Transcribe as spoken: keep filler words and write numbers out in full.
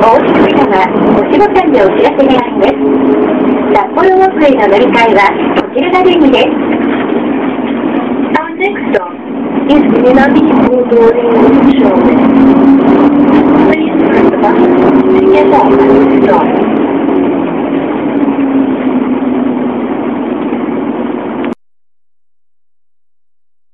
大きく様、お仕事でお知らせがあります。札幌ウォークへの乗り換えはこちらが便利です。Our next stop is Minami Kodori Shomen. Please press the button to get off at this stop.